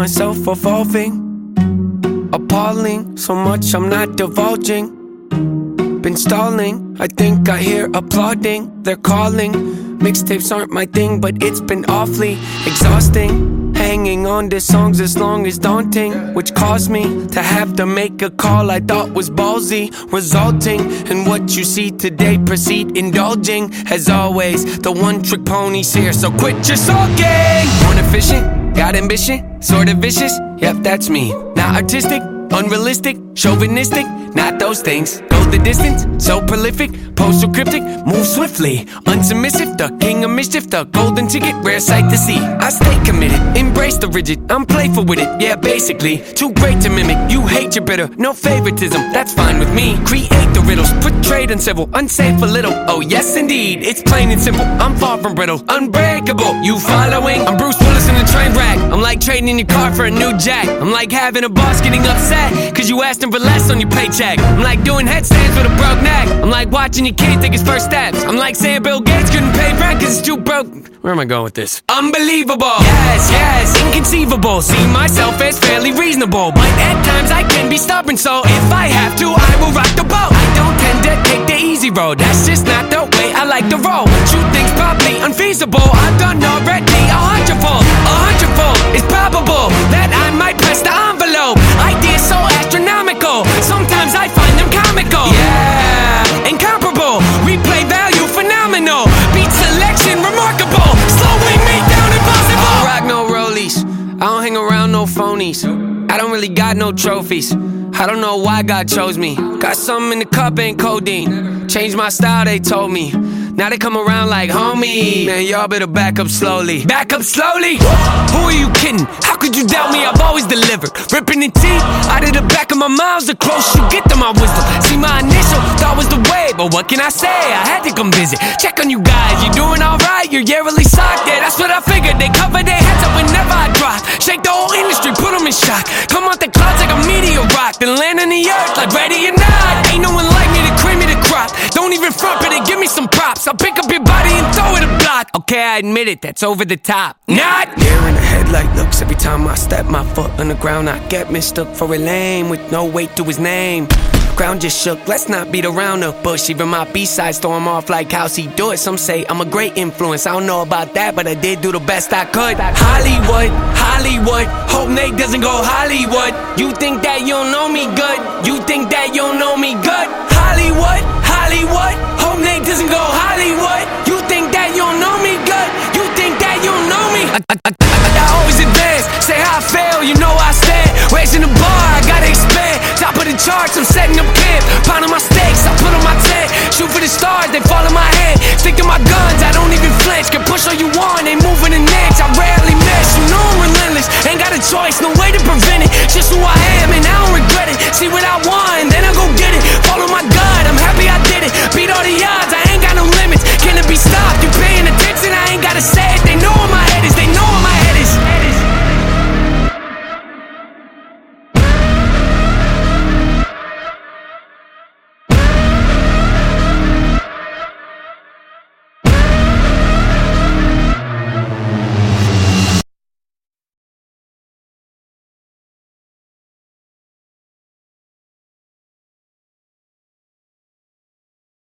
myself evolving. Appalling, so much I'm not divulging. Been stalling, I think I hear applauding. They're calling, mixtapes aren't my thing, but it's been awfully exhausting. Hanging on to songs as long as daunting, which caused me to have to make a call I thought was ballsy, resulting in what you see today. Proceed indulging, as always, the one-trick pony's here, so quit your sulking. Born efficient, got ambition, sort of vicious, yep, that's me. Not artistic, unrealistic, chauvinistic, not those things. Go the distance, so prolific, postal cryptic, move swiftly, unsubmissive, the king of mischief, the golden ticket, rare sight to see. I stay committed, embrace the rigid, I'm playful with it, yeah, basically. Too great to mimic, you hate your bitter, no favoritism, that's fine with me. Create the riddles, portrayed uncivil, unsafe a little, oh yes indeed, it's plain and simple, I'm far from brittle, unbreakable, you following? I'm Bruce Willis in a train wreck, I'm like trading in your car for a new jack. I'm like having a boss getting upset, cause you asked him for less on your paycheck. I'm like doing headstands with a broke neck. I'm like watching your kid take his first steps. I'm like saying Bill Gates couldn't pay rent cause it's too broke. Where am I going with this? Unbelievable. Yes, yes, inconceivable. See myself as fairly reasonable, but at times I can be stubborn, so if I have to, I will rock the boat. I don't tend to take the easy road, that's just not the way I like to roll. True things probably unfeasible, I've done already 100-fold. 100-fold, it's probable that I might press the envelope. Ideas so astronomical, sometimes I find them comical. Yeah, incomparable, replay value phenomenal, beat selection remarkable, slowing me down impossible. I don't rock no rollies, I don't hang around no phonies, I don't really got no trophies. I don't know why God chose me. Got something in the cup, ain't codeine. Changed my style, they told me. Now they come around like homie. Man, y'all better back up slowly. Back up slowly? Who are you kidding? How could you doubt me? I've always delivered. Ripping the teeth out of the back of my mouth. The closer you get to my wisdom. See, my initial thought was the way, but what can I say? I had to come visit. Check on you guys. You doing alright? You're yearly socked. Yeah, that's what I figured. They cover their heads up whenever I drop. Shake the whole industry, put them in shock. Come out the clouds like a meteor rock, then land on the earth like ready or not. Ain't no one like me to cream me the crop. Don't even front, but they give me some props. I'll pick up your body and throw it a block. Okay, I admit it, that's over the top. Not there in the headlight looks. Every time I step my foot on the ground, I get mistook for a lame with no weight to his name. Ground just shook, let's not beat around the bush. Even my B-sides throw him off like how's he do it. Some say I'm a great influence, I don't know about that, but I did do the best I could. Hollywood, Hollywood, hope Nate doesn't go Hollywood. You think that you don't know me good? You think that you don't know me good? Hollywood, Hollywood, hope Nate doesn't go Hollywood. You think that you don't know me good? You think that you don't know me? I always advance, say how I fail, you know I stand. Raising the bar, I gotta expand. Top of the charts, I'm setting up camp. Pounding my stakes, I put on my tent. Shoot for the stars, they fall in my hand. Stick to my guns, I don't even flinch. Can push all you want, ain't moving an inch. I rarely miss, you know I'm relentless. Ain't got a choice, no way